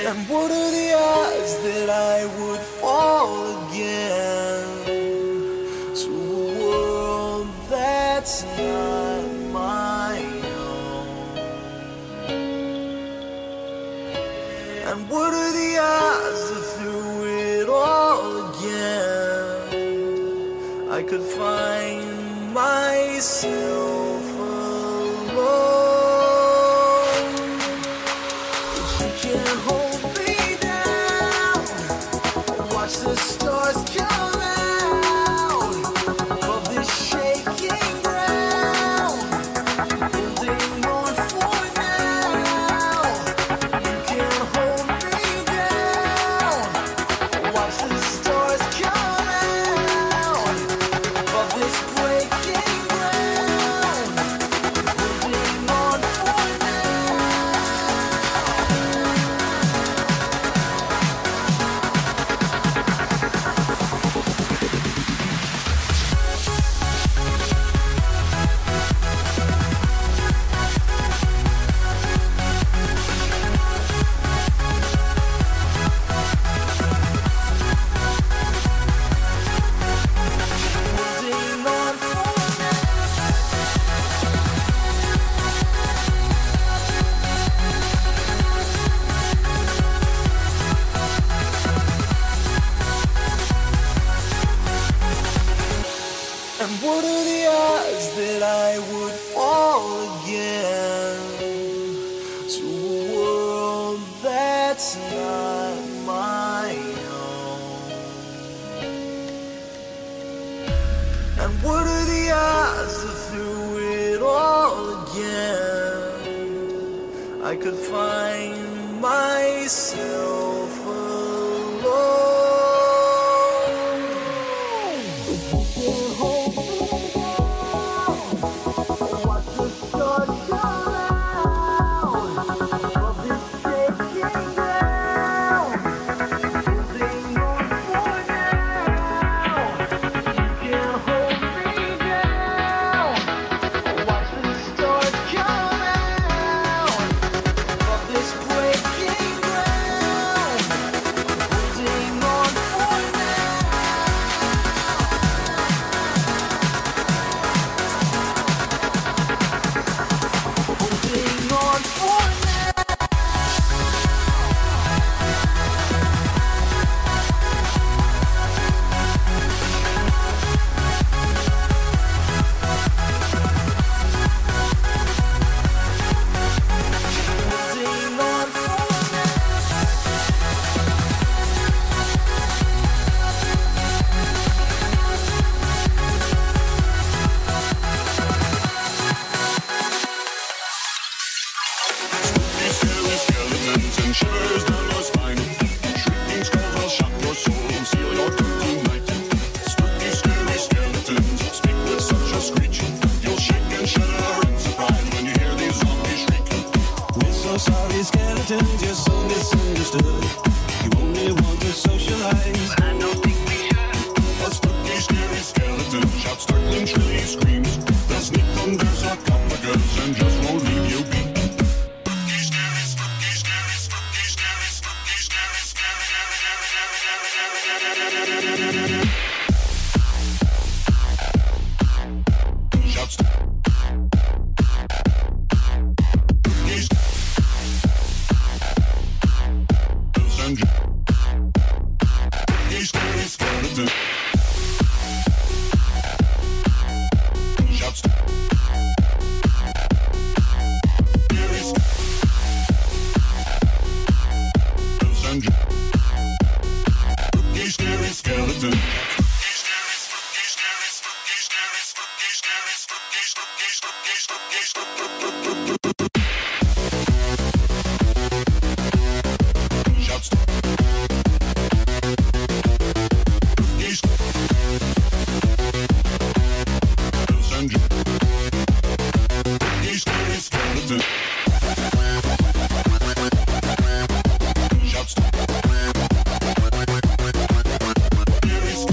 And what are the odds that I would fall again to a world that's not my own? And what are the odds that through it all again I could find myself alone? But you can't hold me down. Watch the stars come out of this shaking ground. Holding on for now. You can't hold me down. Watch the stars come out of this breaking ground. Holding on for now. Holding on for now. And what are the odds that I would fall again to a world that's not my own? And what are the odds that through it all again I could find myself alone? You can't hold me down. Watch the stars come out of this shaking ground. Holding on for now. You can't hold me down. Watch the stars come out of this breaking ground. Holding on for now. Holding on for now. Holding on for Scary skeletons and shivers down your spine. Shrieking skulls will shock your soul and seal your doom tonight. Spooky, scary skeletons speak with such a screech. You'll shake and shudder in surprise when you hear these zombies shriek. We're so sorry, skeletons, you're so misunderstood. You only want to socialize. I don't think we should. A spooky, scary skeleton shouts startling, shrilly screams. They'll sneak under sarcophagus and just won't leave you be. Spooky, scary, spooky, scary, spooky, scary, spooky, scary, scary, shouts. Spooky, scary skeleton. Shouts. Scary spooky, scary skeleton. Shouts. Scary skeleton. Shouts. Scary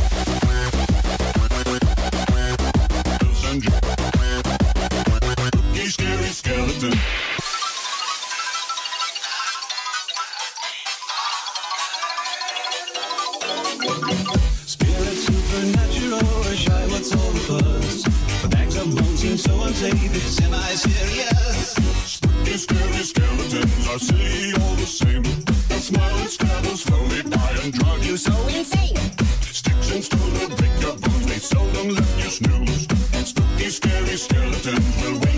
seems so unsafe. It's semi-serious. Spooky, scary skeletons are silly all the same. They'll smile and scrabble slowly by and drive you so insane. Sticks and stones will break your bones, they seldom let you snooze. Spooky, scary skeletons will